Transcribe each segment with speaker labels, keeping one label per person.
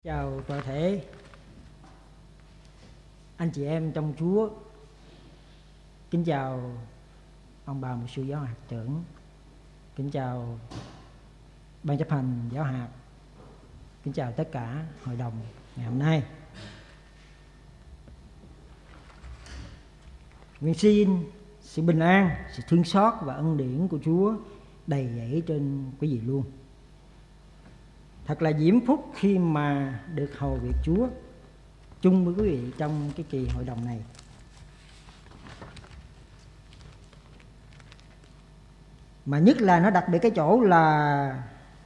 Speaker 1: Chào toàn thể anh chị em trong Chúa. Kính chào ông bà mục sư giáo hạt trưởng. Kính chào ban chấp hành giáo hạt. Kính chào tất cả hội đồng ngày hôm nay. Nguyện xin sự bình an, sự thương xót và ân điển của Chúa đầy dẫy trên quý vị luôn. Thật là diễm phúc khi mà được hầu việc Chúa chung với quý vị trong cái kỳ hội đồng này. Mà nhất là nó đặc biệt cái chỗ là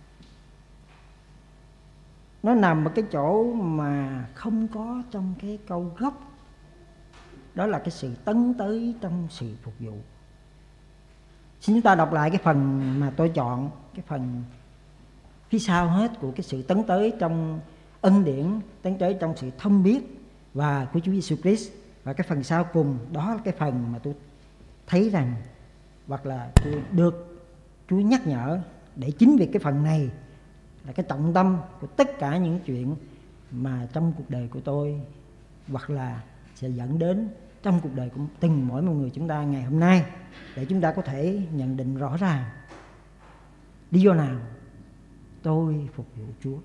Speaker 1: nó nằm ở cái chỗ mà không có trong cái câu gốc. Đó là cái sự tấn tới trong sự phục vụ. Xin chúng ta đọc lại cái phần mà tôi chọn, cái phần phía sau hết của cái sự tấn tới trong ân điển, tấn tới trong sự thông biết và của Chúa Giêsu Christ. Và cái phần sau cùng đó là cái phần mà tôi thấy rằng hoặc là tôi được Chúa nhắc nhở, để chính vì cái phần này là cái trọng tâm của tất cả những chuyện mà trong cuộc đời của tôi hoặc là sẽ dẫn đến trong cuộc đời của từng mỗi một người chúng ta ngày hôm nay, để chúng ta có thể nhận định rõ ràng lý do nào tôi phục vụ Chúa.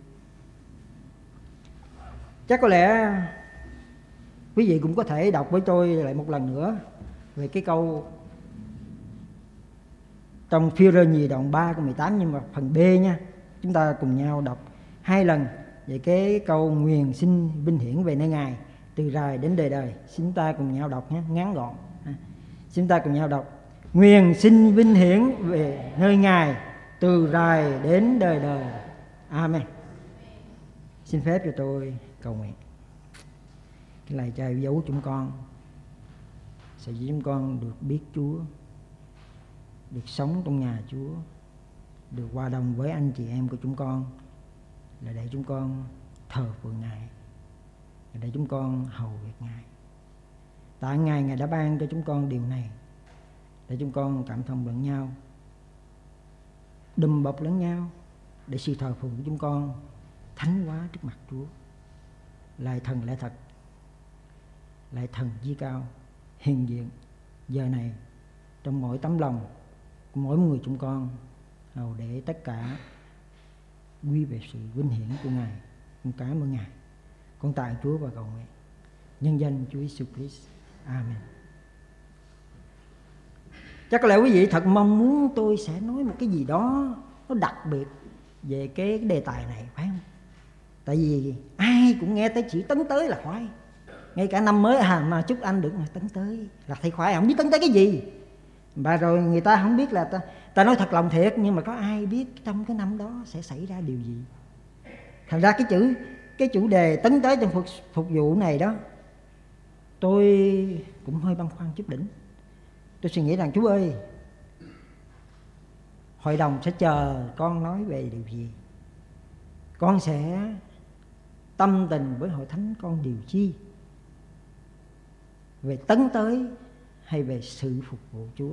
Speaker 1: Chắc có lẽ quý vị cũng có thể đọc với tôi lại một lần nữa về cái câu trong Phi-rơ nhì đoạn 3 câu 18, nhưng mà phần B nha. Chúng ta cùng nhau đọc 2 lần về cái câu nguyền xin vinh hiển về nơi Ngài từ rài đến đời đời. Xin chúng ta cùng nhau đọc nhé, ngắn gọn. Xin chúng ta cùng nhau đọc: nguyền xin vinh hiển về nơi Ngài từ rài đến đời đời. Amen. Xin phép cho tôi cầu nguyện. Cái lời Cha dấu chúng con sẽ giúp chúng con được biết Chúa, được sống trong nhà Chúa, được hòa đồng với anh chị em của chúng con, là để chúng con thờ phượng Ngài, là để chúng con hầu việc Ngài. Tạ Ngài, Ngài đã ban cho chúng con điều này để chúng con cảm thông lẫn nhau, đùm bọc lẫn nhau, để sự thờ phượng của chúng con thánh hóa trước mặt Chúa. Lạy Thần lẽ thật, lạy Thần chí cao hiện diện giờ này trong mỗi tấm lòng của mỗi người chúng con, hầu để tất cả quy về sự vinh hiển của Ngài. Con cảm ơn Ngài. Con tạ Chúa và cầu nguyện nhân danh Chúa Giêsu Christ. Amen. Chắc có lẽ quý vị thật mong muốn tôi sẽ nói một cái gì đó nó đặc biệt về cái đề tài này, phải không? Tại vì ai cũng nghe tới chữ tấn tới là khoái. Ngay cả năm mới mà chúc anh được mà tấn tới là thầy khoái, không biết tấn tới cái gì. Và rồi người ta không biết là ta nói thật lòng thiệt, nhưng mà có ai biết trong cái năm đó sẽ xảy ra điều gì. Thành ra cái chủ đề tấn tới trong phục vụ này đó, tôi cũng hơi băn khoăn chút đỉnh. Tôi suy nghĩ rằng Chúa ơi, hội đồng sẽ chờ con nói về điều gì? Con sẽ tâm tình với hội thánh con điều chi? Về tấn tới hay về sự phục vụ Chúa?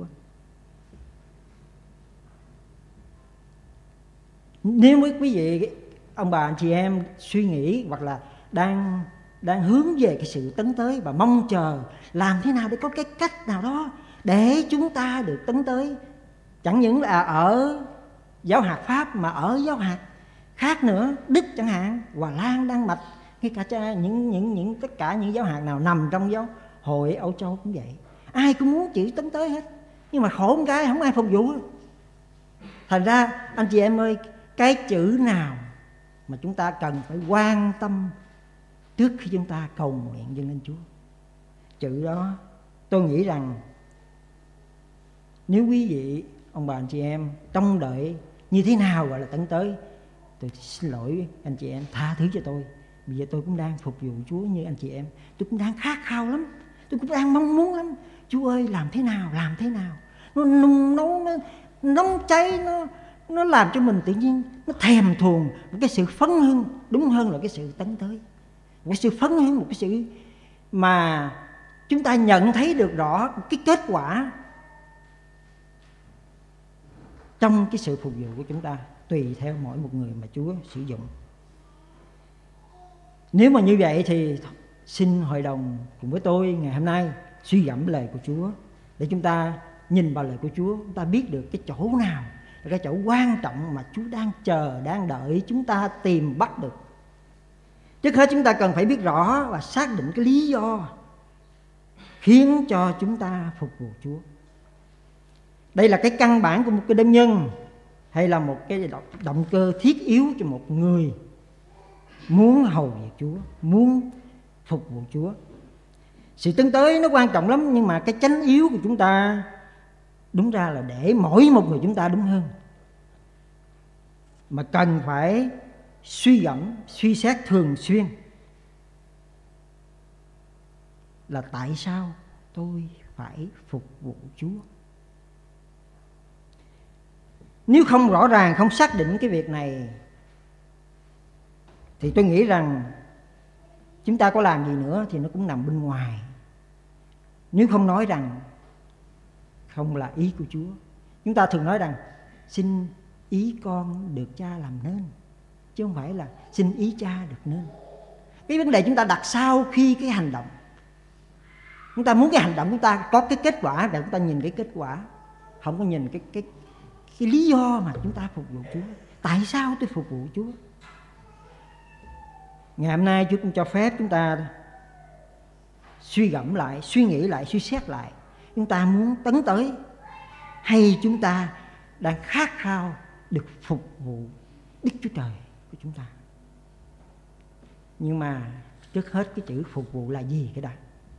Speaker 1: Nếu quý vị, ông bà, anh chị em suy nghĩ hoặc là đang hướng về cái sự tấn tới và mong chờ làm thế nào để có cái cách nào đó để chúng ta được tấn tới, chẳng những là ở giáo hạt Pháp mà ở giáo hạt khác nữa, Đức chẳng hạn, Hòa Lan, Đan Mạch, ngay cả những tất cả những giáo hạt nào nằm trong giáo hội Âu Châu cũng vậy. Ai cũng muốn chữ tấn tới hết, nhưng mà khổ một cái không ai phục vụ. Thành ra anh chị em ơi, cái chữ nào mà chúng ta cần phải quan tâm trước khi chúng ta cầu nguyện dâng lên Chúa? Chữ đó tôi nghĩ rằng nếu quý vị, ông bà anh chị em trông đợi như thế nào gọi là tấn tới, tôi xin lỗi anh chị em, tha thứ cho tôi. Bây giờ tôi cũng đang phục vụ Chúa như anh chị em, tôi cũng đang khát khao lắm, tôi cũng đang mong muốn lắm. Chúa ơi, làm thế nào? Nó nung nấu, nó nóng cháy, nó làm cho mình tự nhiên nó thèm thuồng một cái sự phấn hưng, đúng hơn là cái sự tấn tới. Một cái sự phấn hưng, một cái sự mà chúng ta nhận thấy được rõ cái kết quả trong cái sự phục vụ của chúng ta, tùy theo mỗi một người mà Chúa sử dụng. Nếu mà như vậy thì xin hội đồng cùng với tôi ngày hôm nay suy gẫm lời của Chúa, để chúng ta nhìn vào lời của Chúa, chúng ta biết được cái chỗ nào là cái chỗ quan trọng mà Chúa đang chờ, đang đợi chúng ta tìm bắt được. Trước hết chúng ta cần phải biết rõ và xác định cái lý do khiến cho chúng ta phục vụ Chúa. Đây là cái căn bản của một cái đơn nhân, hay là một cái động cơ thiết yếu cho một người muốn hầu việc Chúa, muốn phục vụ Chúa. Sự tấn tới nó quan trọng lắm, nhưng mà cái chánh yếu của chúng ta đúng ra là để mỗi một người chúng ta đúng hơn, mà cần phải suy gẫm, suy xét thường xuyên là tại sao tôi phải phục vụ Chúa. Nếu không rõ ràng, không xác định cái việc này thì tôi nghĩ rằng chúng ta có làm gì nữa thì nó cũng nằm bên ngoài. Nếu không nói rằng không là ý của Chúa. Chúng ta thường nói rằng xin ý con được cha làm nên, chứ không phải là xin ý cha được nên. Cái vấn đề chúng ta đặt sau khi cái hành động. Chúng ta muốn cái hành động chúng ta có cái kết quả, để chúng ta nhìn cái kết quả, không có nhìn cái lý do mà chúng ta phục vụ Chúa. Tại sao tôi phục vụ Chúa? Ngày hôm nay Chúa cũng cho phép chúng ta suy gẫm lại, suy nghĩ lại, suy xét lại. Chúng ta muốn tấn tới, hay chúng ta đang khát khao được phục vụ Đức Chúa Trời của chúng ta? Nhưng mà trước hết cái chữ phục vụ là gì cái đó?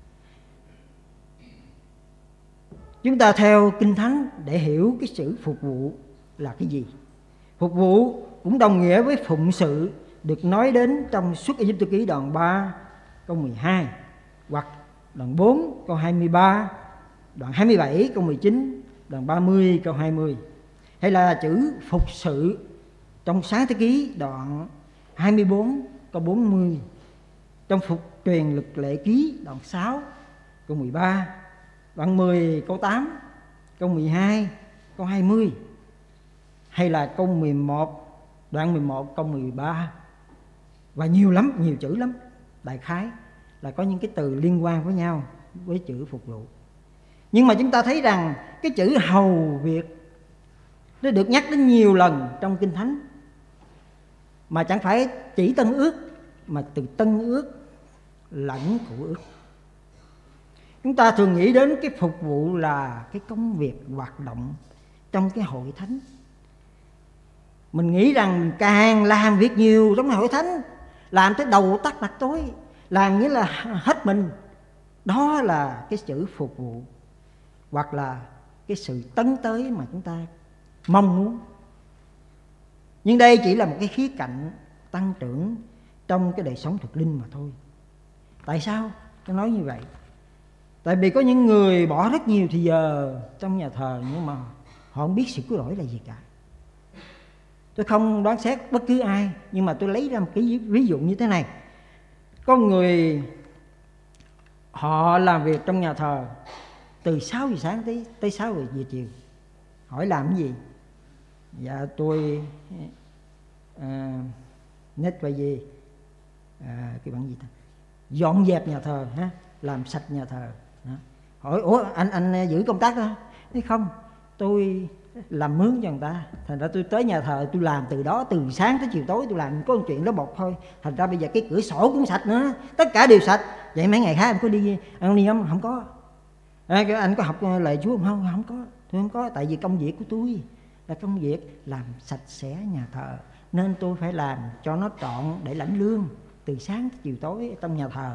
Speaker 1: Chúng ta theo Kinh Thánh để hiểu cái chữ phục vụ là cái gì. Phục vụ cũng đồng nghĩa với phụng sự, được nói đến trong Xuất Ai-cập ký đoạn 3 câu 12, hoặc đoạn 4 câu 23, đoạn 27 câu 19, đoạn 30 câu 20. Hay là chữ phục sự trong Sáng Thế Ký đoạn 24 câu 40, trong Phục Truyền Luật Lệ Ký đoạn 6 câu 13, đoạn 10 câu 8, câu 12 câu 20, hay là câu 11, đoạn 11 câu 13, và nhiều lắm, nhiều chữ lắm. Đại khái là có những cái từ liên quan với nhau với chữ phục vụ. Nhưng mà chúng ta thấy rằng cái chữ hầu việc nó được nhắc đến nhiều lần trong Kinh Thánh, mà chẳng phải chỉ Tân Ước, mà từ Tân Ước lẫn Cựu Ước. Chúng ta thường nghĩ đến cái phục vụ là cái công việc hoạt động trong cái hội thánh. Mình nghĩ rằng càng làm việc nhiều trong hội thánh, làm tới đầu tắt mặt tối, làm nghĩa là hết mình, đó là cái chữ phục vụ, hoặc là cái sự tấn tới mà chúng ta mong muốn. Nhưng đây chỉ là một cái khía cạnh tăng trưởng trong cái đời sống thực linh mà thôi. Tại sao tôi nói như vậy? Tại vì có những người bỏ rất nhiều thì giờ trong nhà thờ, nhưng mà họ không biết sự cứu rỗi là gì cả. Tôi không đoán xét bất cứ ai, nhưng mà tôi lấy ra một cái ví dụ như thế này. Có người họ làm việc trong nhà thờ từ 6 giờ sáng tới 6 giờ chiều. Hỏi làm cái gì? Dạ tôi nết về gì? Cái bằng gì ta? Dọn dẹp nhà thờ ha, làm sạch nhà thờ. Hỏi ủa anh giữ công tác đó? Nói không, tôi làm mướn cho người ta, thành ra tôi tới nhà thờ tôi làm từ đó, từ sáng tới chiều tối tôi làm có một chuyện đó một thôi. Thành ra bây giờ cái cửa sổ cũng sạch nữa, tất cả đều sạch. Vậy mấy ngày khác anh có đi không? Không có. Anh có học lời Chúa không? Không có. Tôi không có, tại vì công việc của tôi là công việc làm sạch sẽ nhà thờ, nên tôi phải làm cho nó trọn để lãnh lương từ sáng tới chiều tối trong nhà thờ.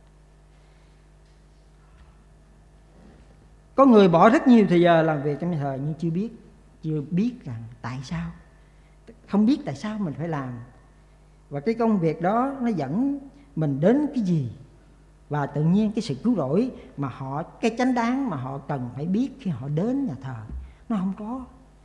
Speaker 1: Có người bỏ rất nhiều thời giờ làm việc trong nhà thờ, nhưng chưa biết rằng tại sao, không biết tại sao mình phải làm, và cái công việc đó nó dẫn mình đến cái gì. Và tự nhiên cái sự cứu rỗi mà họ, cái chánh đáng mà họ cần phải biết khi họ đến nhà thờ, nó không có.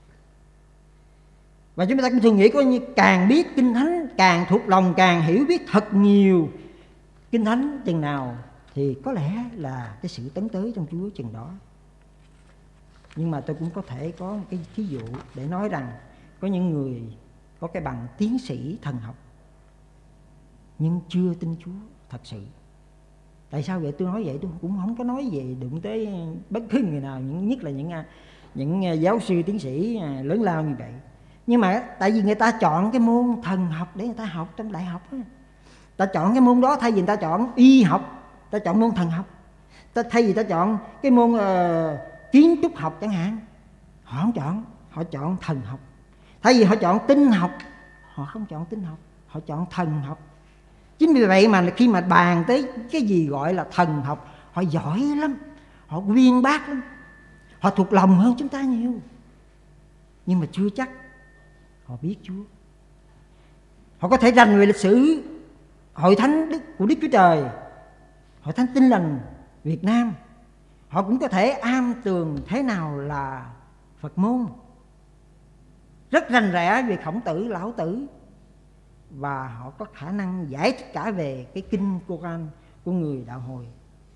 Speaker 1: Và chúng ta cũng thường nghĩ có như càng biết Kinh Thánh, càng thuộc lòng, càng hiểu biết thật nhiều Kinh Thánh chừng nào thì có lẽ là cái sự tấn tới trong Chúa chừng đó. Nhưng mà tôi cũng có thể có một cái ví dụ để nói rằng có những người có cái bằng tiến sĩ thần học, nhưng chưa tin Chúa thật sự. Tại sao vậy? Tôi nói vậy tôi cũng không có nói về đụng tới bất cứ người nào, nhất là những giáo sư tiến sĩ lớn lao như vậy. Nhưng mà tại vì người ta chọn cái môn thần học để người ta học trong đại học á. Ta chọn cái môn đó thay vì người ta chọn y học, ta chọn môn thần học. Thay vì ta chọn cái môn kiến trúc học chẳng hạn, họ không chọn, họ chọn thần học. Thay vì họ chọn tinh học, họ không chọn tinh học, họ chọn thần học. Chính vì vậy mà khi mà bàn tới cái gì gọi là thần học, họ giỏi lắm, họ uyên bác lắm, họ thuộc lòng hơn chúng ta nhiều. Nhưng mà chưa chắc họ biết Chúa. Họ có thể rành về lịch sử hội thánh của Đức Chúa Trời, hội thánh Tin Lành Việt Nam. Họ cũng có thể am tường thế nào là Phật môn, rất rành rẽ về Khổng Tử, Lão Tử, và họ có khả năng giải thích cả về cái kinh Koran của người đạo hồi.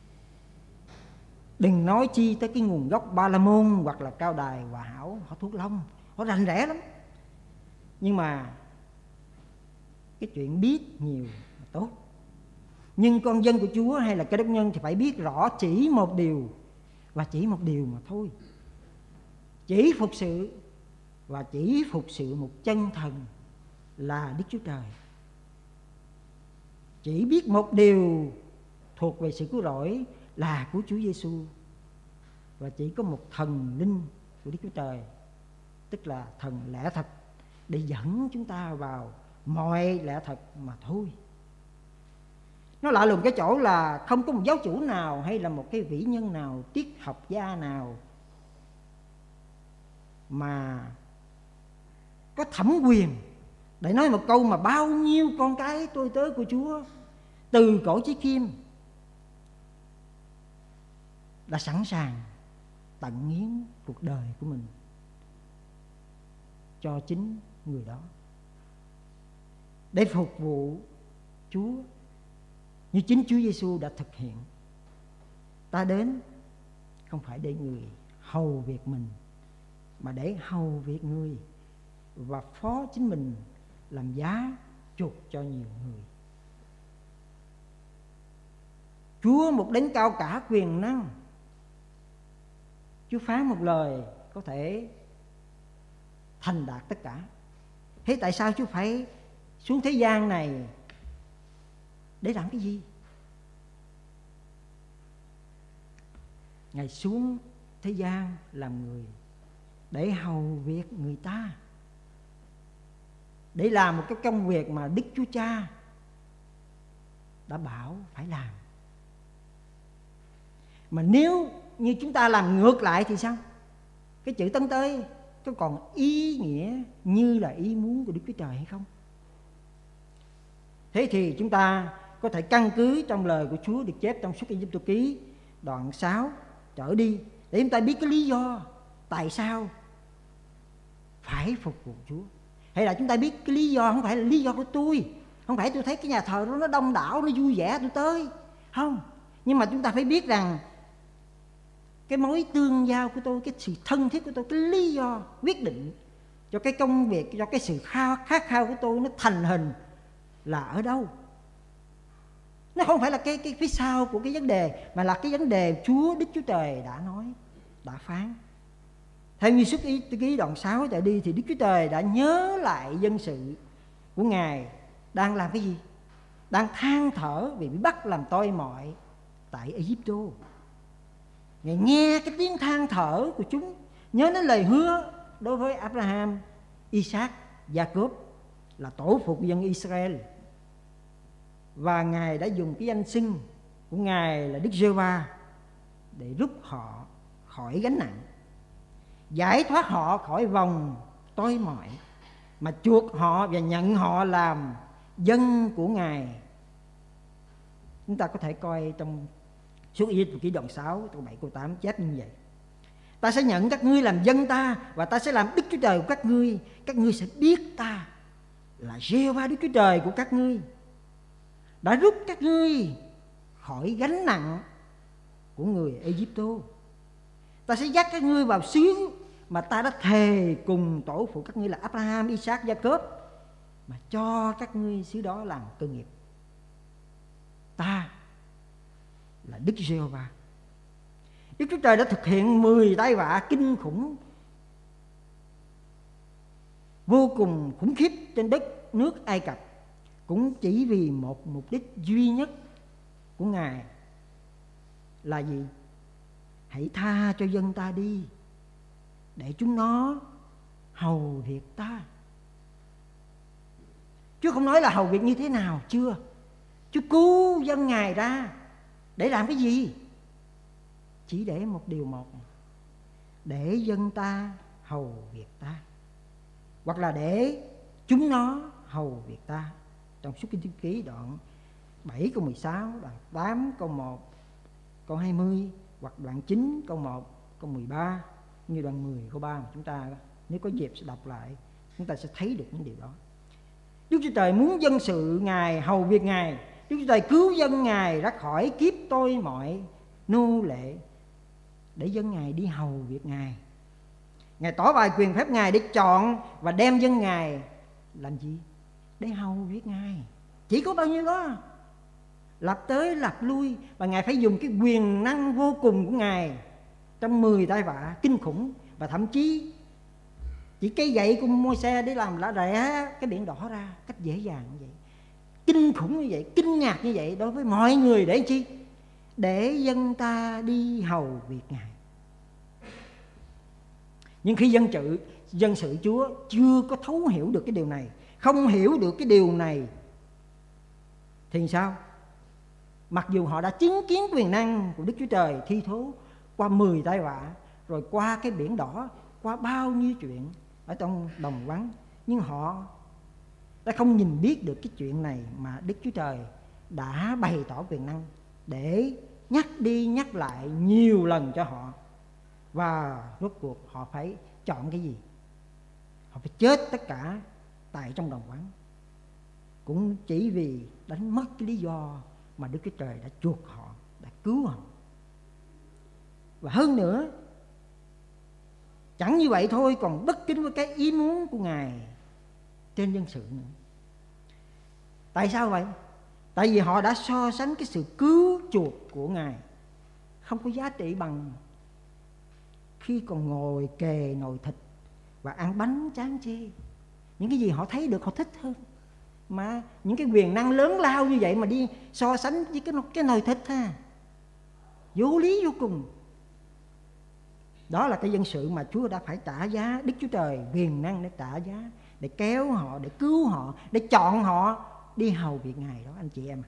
Speaker 1: Đừng nói chi tới cái nguồn gốc Ba La Môn hoặc là Cao Đài, Hòa Hảo. Họ thuộc lòng, họ rành rẽ lắm. Nhưng mà cái chuyện biết nhiều là tốt. Nhưng con dân của Chúa hay là Cơ Đốc nhân thì phải biết rõ chỉ một điều, và chỉ một điều mà thôi. Chỉ phục sự, và chỉ phục sự một chân thần là Đức Chúa Trời. Chỉ biết một điều thuộc về sự cứu rỗi là của Chúa Giêsu, và chỉ có một thần linh của Đức Chúa Trời, tức là thần lẽ thật, để dẫn chúng ta vào mọi lẽ thật mà thôi. Nó lạ lùng cái chỗ là không có một giáo chủ nào hay là một cái vĩ nhân nào, triết học gia nào mà có thẩm quyền để nói một câu mà bao nhiêu con cái tôi tớ của Chúa từ cổ chí kim đã sẵn sàng tận hiến cuộc đời của mình cho chính người đó, để phục vụ Chúa như chính Chúa Giêsu đã thực hiện. Ta đến không phải để người hầu việc mình, mà để hầu việc người và phó chính mình làm giá chuộc cho nhiều người. Chúa một đấng cao cả quyền năng, Chúa phán một lời có thể thành đạt tất cả. Thế tại sao Chúa phải xuống thế gian này để làm cái gì? Ngài xuống thế gian làm người để hầu việc người ta, để làm một cái công việc mà Đức Chúa Cha đã bảo phải làm. Mà nếu như chúng ta làm ngược lại thì sao? Cái chữ tấn tới có còn ý nghĩa như là ý muốn của Đức Chúa Trời hay không? Thế thì chúng ta có thể căn cứ trong lời của Chúa được chép trong Xuất Ai-cập ký đoạn 6 trở đi, để chúng ta biết cái lý do tại sao phải phục vụ Chúa. Hay là chúng ta biết cái lý do không phải là lý do của tôi, không phải tôi thấy cái nhà thờ đó nó đông đảo, nó vui vẻ tôi tới, không. Nhưng mà chúng ta phải biết rằng cái mối tương giao của tôi, cái sự thân thiết của tôi, cái lý do quyết định cho cái công việc, cho cái sự khát khao của tôi nó thành hình là ở đâu. Nó không phải là cái phía sau của cái vấn đề, mà là cái vấn đề Chúa Đức Chúa Trời đã nói, đã phán. Theo như Xuất Ai Cập ký đoạn 6 trở đi thì Đức Chúa Trời đã nhớ lại dân sự của Ngài đang làm cái gì? Đang than thở vì bị bắt làm tôi mọi tại Ai-cập. Ngài nghe cái tiếng than thở của chúng, nhớ đến lời hứa đối với Abraham, Isaac, Jacob là tổ phụ của dân Israel. Và Ngài đã dùng cái danh xưng của Ngài là Đức Giê-hô-va để giúp họ khỏi gánh nặng, giải thoát họ khỏi vòng tối mỏi, mà chuộc họ và nhận họ làm dân của Ngài. Chúng ta có thể coi trong Xuất Ai Cập ký đoạn 6 câu 7 câu 8 chép như vậy: ta sẽ nhận các ngươi làm dân ta, và ta sẽ làm Đức Chúa Trời của các ngươi sẽ biết ta là Giê-hô-va Đức Chúa Trời của các ngươi, đã rút các ngươi khỏi gánh nặng của người Ai-cập. Ta sẽ dắt các ngươi vào xứ mà ta đã thề cùng tổ phụ các ngươi là Abraham, Isaac, Jacob, mà cho các ngươi xứ đó làm cơ nghiệp. là Đức Giê-hô-va. Đức Chúa Trời đã thực hiện 10 tai vạ kinh khủng, vô cùng khủng khiếp trên đất nước Ai Cập, cũng chỉ vì một mục đích duy nhất của Ngài là gì? Hãy tha cho dân ta đi, để chúng nó hầu việc ta. Chúa không nói là hầu việc như thế nào chưa. Chúa cứu dân Ngài ra để làm cái gì? Chỉ để một điều một, để dân ta hầu việc ta, hoặc là để chúng nó hầu việc ta. Trong Xuất Kinh Ký đoạn 7 câu 16, đoạn 8 câu 1, câu 20, hoặc đoạn 9 câu 1, câu 13, như đoạn 10 câu 3 mà chúng ta nếu có dịp sẽ đọc lại, chúng ta sẽ thấy được những điều đó. Đức Chúa Trời muốn dân sự Ngài, hầu việc Ngài. Đức Chúa Trời cứu dân Ngài ra khỏi kiếp tôi mọi nô lệ, để dân Ngài đi hầu việc Ngài. Ngài tỏ bài quyền phép Ngài để chọn và đem dân Ngài làm gì? Để hầu việc Ngài. Chỉ có bao nhiêu đó, lặp tới lặp lui. Và Ngài phải dùng cái quyền năng vô cùng của Ngài trong 10 tai vạ kinh khủng, và thậm chí chỉ cái gậy của Môi-se để làm lá rẽ cái biển đỏ ra cách dễ dàng như vậy, kinh khủng như vậy, kinh ngạc như vậy đối với mọi người. Để chi? Để dân ta đi hầu việc Ngài. Nhưng khi dân sự Chúa chưa có thấu hiểu được cái điều này, không hiểu được cái điều này, thì sao? Mặc dù họ đã chứng kiến quyền năng của Đức Chúa Trời thi thố qua 10 tai vạ, rồi qua cái biển đỏ, qua bao nhiêu chuyện ở trong đồng vắng, nhưng họ đã không nhìn biết được cái chuyện này mà Đức Chúa Trời đã bày tỏ quyền năng để nhắc đi nhắc lại nhiều lần cho họ. Và rốt cuộc họ phải chọn cái gì? Họ phải chết tất cả tại trong đồng vắng, cũng chỉ vì đánh mất cái lý do mà Đức Chúa Trời đã chuộc họ, đã cứu họ. Và hơn nữa, chẳng như vậy thôi, còn bất kính với cái ý muốn của Ngài trên dân sự nữa. Tại sao vậy? Tại vì họ đã so sánh cái sự cứu chuộc của Ngài không có giá trị bằng khi còn ngồi kề nồi thịt và ăn bánh chán chê. Những cái gì họ thấy được họ thích hơn. Mà những cái quyền năng lớn lao như vậy mà đi so sánh với cái nồi thịt ha, vô lý vô cùng. Đó là cái dân sự mà Chúa đã phải trả giá. Đức Chúa Trời quyền năng để trả giá, để kéo họ, để cứu họ, để chọn họ đi hầu việc Ngài đó anh chị em.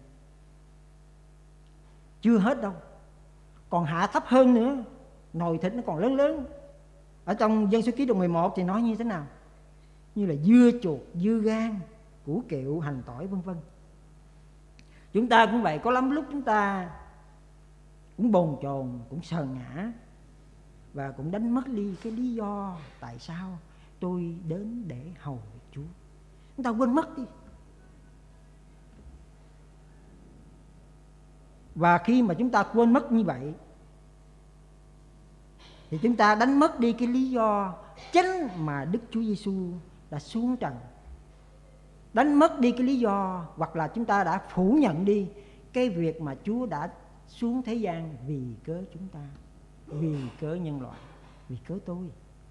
Speaker 1: Chưa hết đâu, còn hạ thấp hơn nữa. Nồi thịt nó còn lớn lớn. Ở trong Dân Số Ký đoạn 11 thì nói như thế nào? Như là dưa chuột, dưa gan, củ kiệu, hành tỏi vân vân. Chúng ta cũng vậy, có lắm lúc chúng ta cũng bồn chồn, cũng sờ ngã, và cũng đánh mất đi cái lý do tại sao tôi đến để hầu việc Chúa. Chúng ta quên mất đi. Và khi mà chúng ta quên mất như vậy thì chúng ta đánh mất đi cái lý do chính mà Đức Chúa Giêsu đã xuống trần. Đánh mất đi cái lý do, hoặc là chúng ta đã phủ nhận đi cái việc mà Chúa đã xuống thế gian vì cớ chúng ta, vì cớ nhân loại, vì cớ tôi.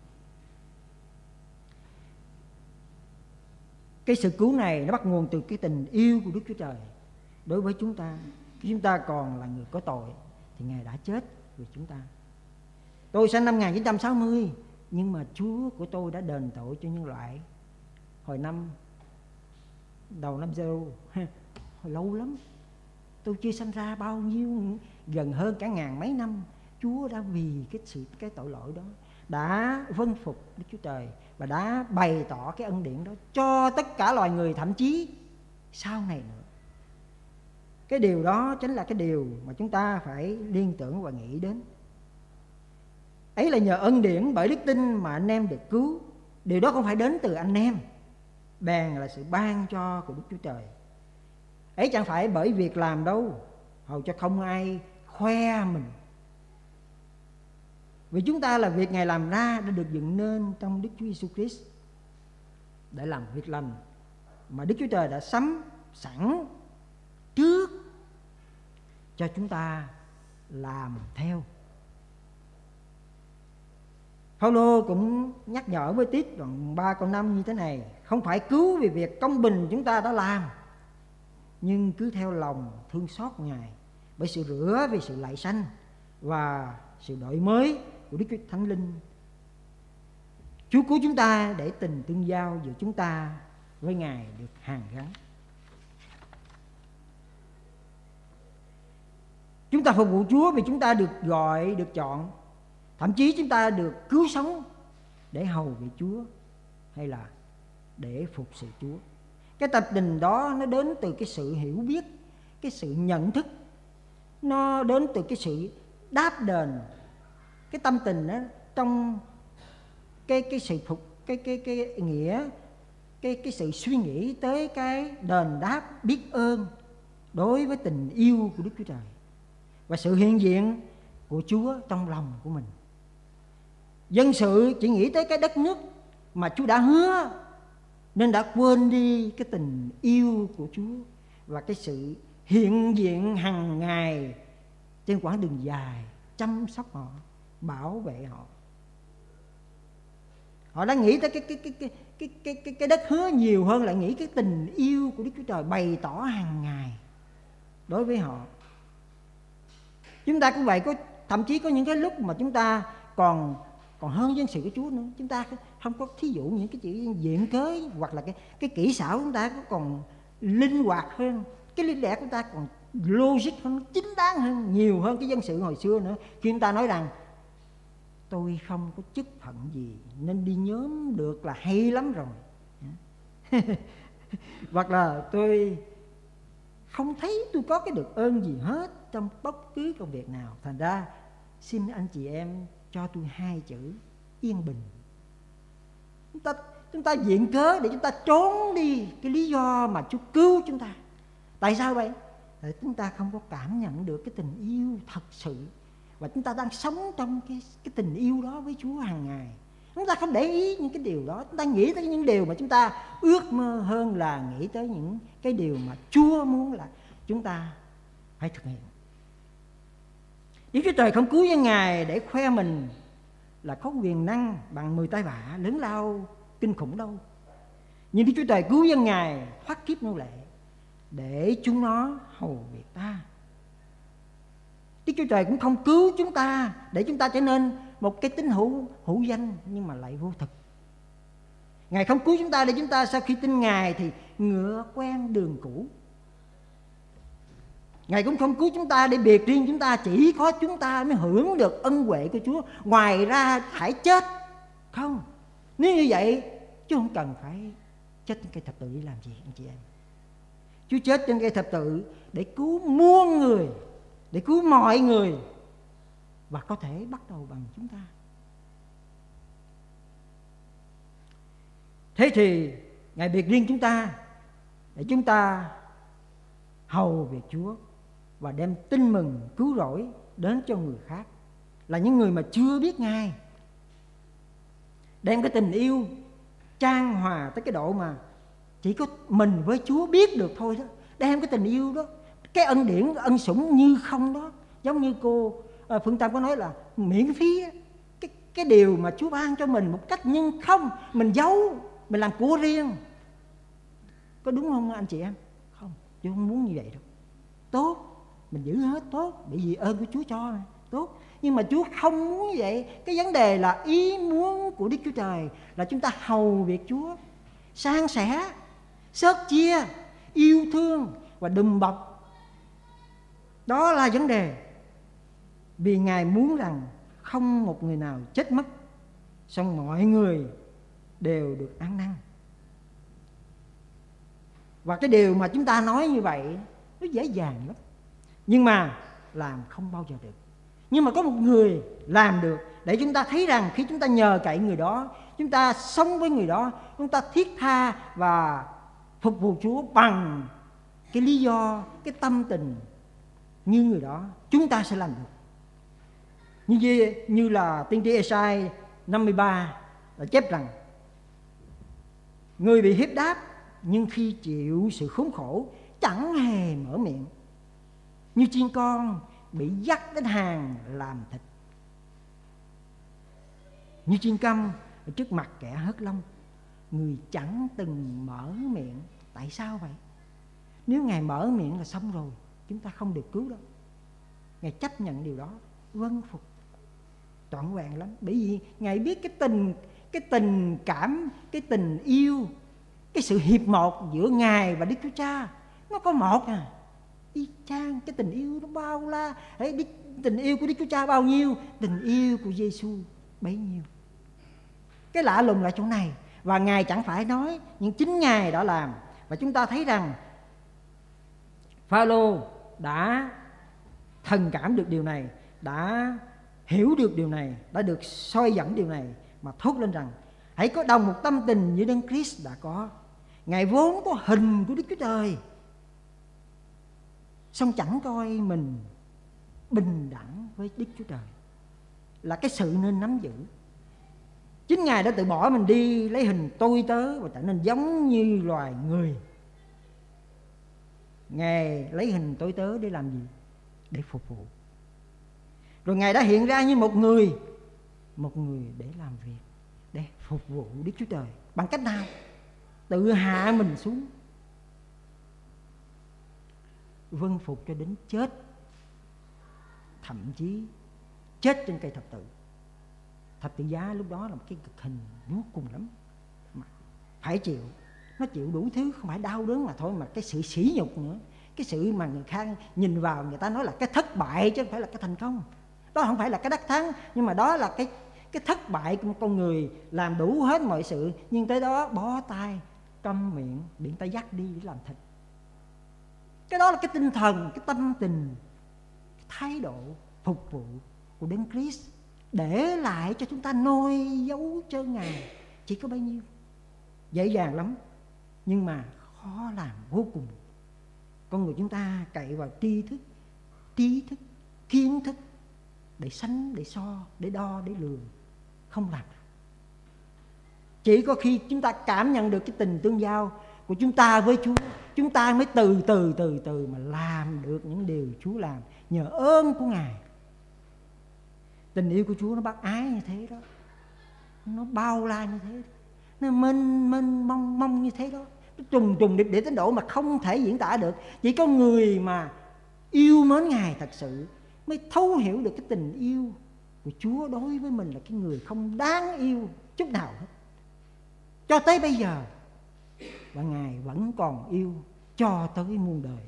Speaker 1: Cái sự cứu này nó bắt nguồn từ cái tình yêu của Đức Chúa Trời đối với chúng ta. Khi chúng ta còn là người có tội thì Ngài đã chết vì chúng ta. Tôi sinh năm 1960, nhưng mà Chúa của tôi đã đền tội cho nhân loại hồi đầu năm zero. Hồi lâu lắm, tôi chưa sanh ra bao nhiêu, gần hơn cả ngàn mấy năm. Chúa đã vì cái tội lỗi đó đã vâng phục Đức Chúa Trời và đã bày tỏ cái ân điển đó cho tất cả loài người, thậm chí sau này nữa. Cái điều đó chính là cái điều mà chúng ta phải liên tưởng và nghĩ đến. Ấy là nhờ ân điển bởi đức tin mà anh em được cứu. Điều đó không phải đến từ anh em, bèn là sự ban cho của Đức Chúa Trời. Ấy chẳng phải bởi việc làm đâu, hầu cho không ai khoe mình. Vì chúng ta là việc Ngài làm ra, đã được dựng nên trong Đức Chúa Giêsu Christ để làm việc lành mà Đức Chúa Trời đã sắm sẵn trước cho chúng ta làm theo. Phaolô cũng nhắc nhở với Tít đoạn 3 câu 5 như thế này: không phải cứu vì việc công bình chúng ta đã làm, nhưng cứ theo lòng thương xót Ngài, bởi sự rửa vì sự lạy sanh và sự đổi mới của Đức Chúa Thánh Linh. Chúa cứu chúng ta để tình tương giao giữa chúng ta với Ngài được hàn gắn. Chúng ta phục vụ Chúa vì chúng ta được gọi, được chọn. Thậm chí chúng ta được cứu sống để hầu việc Chúa hay là để phục sự Chúa. Cái tập tình đó nó đến từ cái sự hiểu biết, cái sự nhận thức, nó đến từ cái sự đáp đền. Cái tâm tình đó trong cái sự phục cái nghĩa, cái sự suy nghĩ tới cái đền đáp biết ơn đối với tình yêu của Đức Chúa Trời và sự hiện diện của Chúa trong lòng của mình. Dân sự chỉ nghĩ tới cái đất nước mà Chúa đã hứa, nên đã quên đi cái tình yêu của Chúa và cái sự hiện diện hàng ngày trên quãng đường dài, chăm sóc họ, bảo vệ họ. Họ đã nghĩ tới cái đất hứa nhiều hơn là nghĩ cái tình yêu của Đức Chúa Trời bày tỏ hàng ngày đối với họ. Chúng ta cũng vậy, thậm chí có những cái lúc mà chúng ta còn hơn dân sự của Chúa nữa. Chúng ta không có thí dụ những cái chữ diện cớ hoặc là cái kỹ xảo chúng ta có còn linh hoạt hơn, cái lý lẽ của ta còn logic hơn, chính đáng hơn, nhiều hơn cái dân sự hồi xưa nữa. Khi chúng ta nói rằng tôi không có chức phận gì nên đi nhóm được là hay lắm rồi hoặc là tôi không thấy tôi có cái được ơn gì hết trong bất cứ công việc nào, thành ra xin anh chị em cho tôi 2 chữ: yên bình. Chúng ta viện cớ để chúng ta trốn đi cái lý do mà Chúa cứu chúng ta. Tại sao vậy? Tại chúng ta không có cảm nhận được cái tình yêu thật sự, và chúng ta đang sống trong cái tình yêu đó với Chúa hàng ngày. Chúng ta không để ý những cái điều đó, chúng ta nghĩ tới những điều mà chúng ta ước mơ hơn là nghĩ tới những cái điều mà Chúa muốn là chúng ta phải thực hiện. Đức Chúa Trời không cứu dân Ngài để khoe mình là có quyền năng bằng 10 tai vạ lớn lao kinh khủng đâu. Nhưng Đức Chúa Trời cứu dân Ngài thoát kiếp nô lệ để chúng nó hầu việc ta. Đức Chúa Trời cũng không cứu chúng ta để chúng ta trở nên một cái tín hữu danh nhưng mà lại vô thực. Ngài không cứu chúng ta để chúng ta sau khi tin Ngài thì ngựa quen đường cũ. Ngài cũng không cứu chúng ta để biệt riêng chúng ta, chỉ có chúng ta mới hưởng được ân huệ của Chúa, ngoài ra phải chết. Không, nếu như vậy Chúa không cần phải chết trên cây thập tự để làm gì anh chị em. Chúa chết trên cây thập tự để cứu muôn người, để cứu mọi người, và có thể bắt đầu bằng chúng ta. Thế thì Ngài biệt riêng chúng ta để chúng ta hầu việc Chúa và đem tin mừng cứu rỗi đến cho người khác, là những người mà chưa biết Ngài. Đem cái tình yêu chan hòa tới cái độ mà chỉ có mình với Chúa biết được thôi đó. Đem cái tình yêu đó, cái ân điển, ân sủng như không đó. Giống như cô Phương Tâm có nói là miễn phí, cái điều mà Chúa ban cho mình một cách nhưng không, mình giấu, mình làm của riêng. Có đúng không anh chị em? Không, Chúa không muốn như vậy đâu. Tốt, mình giữ hết tốt, bởi vì ơn của Chúa cho này, tốt. Nhưng mà Chúa không muốn như vậy. Cái vấn đề là ý muốn của Đức Chúa Trời là chúng ta hầu việc Chúa, san sẻ, xớt chia, yêu thương và đùm bọc. Đó là vấn đề. Vì Ngài muốn rằng không một người nào chết mất, song mọi người đều được an năng. Và cái điều mà chúng ta nói như vậy nó dễ dàng lắm, nhưng mà làm không bao giờ được. Nhưng mà có một người làm được, để chúng ta thấy rằng khi chúng ta nhờ cậy người đó, chúng ta sống với người đó, chúng ta thiết tha và phục vụ Chúa bằng cái lý do, cái tâm tình như người đó, chúng ta sẽ làm được. Như là tiên tri Ê-sai 53 đã chép rằng: người bị hiếp đáp nhưng khi chịu sự khốn khổ chẳng hề mở miệng, như chiên con bị dắt đến hàng làm thịt, như chiên câm ở trước mặt kẻ hớt lông. Người chẳng từng mở miệng. Tại sao vậy? Nếu Ngài mở miệng là xong rồi, chúng ta không được cứu đâu. Ngài chấp nhận điều đó, vâng phục trọn vẹn lắm. Bởi vì Ngài biết cái tình cảm, cái tình yêu, cái sự hiệp một giữa Ngài và Đức Chúa Cha nó có một à. Y chang cái tình yêu nó bao la. Tình yêu của Đức Chúa Cha bao nhiêu, tình yêu của Giêsu bấy nhiêu. Cái lạ lùng là chỗ này. Và Ngài chẳng phải nói, nhưng chính Ngài đã làm. Và chúng ta thấy rằng Phao-lô đã thần cảm được điều này, đã hiểu được điều này, đã được soi dẫn điều này, mà thốt lên rằng hãy có đồng một tâm tình như Đấng Christ đã có. Ngài vốn có hình của Đức Chúa Trời, song chẳng coi mình bình đẳng với Đức Chúa Trời, là cái sự nên nắm giữ. Chính Ngài đã tự bỏ mình đi, lấy hình tôi tớ và trở nên giống như loài người. Ngài lấy hình tôi tớ để làm gì? Để phục vụ. Rồi Ngài đã hiện ra như một người để làm việc, để phục vụ Đức Chúa Trời. Bằng cách nào? Tự hạ mình xuống, vâng phục cho đến chết, thậm chí chết trên cây thập tự. Thập tự giá lúc đó là một cái cực hình vô cùng lắm, mà phải chịu. Nó chịu đủ thứ, không phải đau đớn mà thôi, mà cái sự sỉ nhục nữa. Cái sự mà người khác nhìn vào, người ta nói là cái thất bại chứ không phải là cái thành công. Đó không phải là cái đắc thắng, nhưng mà đó là cái thất bại của một con người làm đủ hết mọi sự, nhưng tới đó bó tay, câm miệng, bị người ta dắt đi để làm thịt. Cái đó là cái tinh thần, cái tâm tình, cái thái độ phục vụ của Đấng Christ, để lại cho chúng ta nôi dấu chân Ngài. Chỉ có bấy nhiêu. Dễ dàng lắm, nhưng mà khó làm vô cùng. Con người chúng ta cậy vào trí thức, kiến thức để sánh, để so, để đo, để lường, không làm. Chỉ có khi chúng ta cảm nhận được cái tình tương giao của chúng ta với Chúa, chúng ta mới từ từ mà làm được những điều Chúa làm, nhờ ơn của Ngài. Tình yêu của Chúa nó bác ái như thế đó, nó bao la như thế, nó mênh mông như thế đó, nó trùng điệp đến độ mà không thể diễn tả được. Chỉ có người mà yêu mến Ngài thật sự mới thấu hiểu được cái tình yêu của Chúa đối với mình, là cái người không đáng yêu chút nào hết cho tới bây giờ, và Ngài vẫn còn yêu cho tới muôn đời.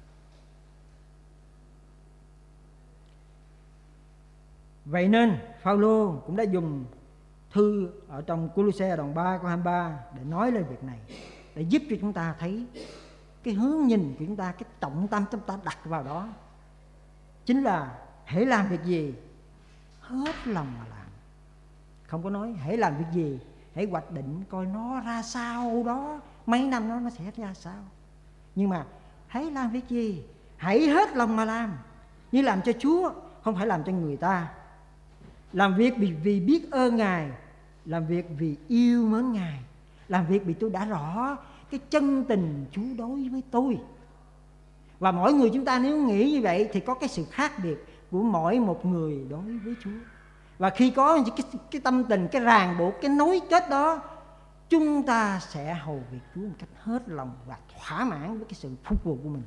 Speaker 1: Vậy nên Phao-lô cũng đã dùng thư ở trong Cô-lô-se đoạn 3 câu 23 để nói lên việc này, để giúp cho chúng ta thấy cái hướng nhìn của chúng ta, cái trọng tâm chúng ta đặt vào đó chính là hãy làm việc gì hết lòng mà làm. Không có nói hãy làm việc gì, hãy hoạch định coi nó ra sao đó, mấy năm nó sẽ ra sao. Nhưng mà hãy làm việc gì, hãy hết lòng mà làm, như làm cho Chúa, không phải làm cho người ta. Làm việc vì biết ơn Ngài, làm việc vì yêu mến Ngài, làm việc vì tôi đã rõ cái chân tình Chúa đối với tôi. Và mỗi người chúng ta nếu nghĩ như vậy thì có cái sự khác biệt của mỗi một người đối với Chúa. Và khi có cái tâm tình, cái ràng buộc, cái nối kết đó, chúng ta sẽ hầu việc Chúa một cách hết lòng và thỏa mãn với cái sự phục vụ của mình.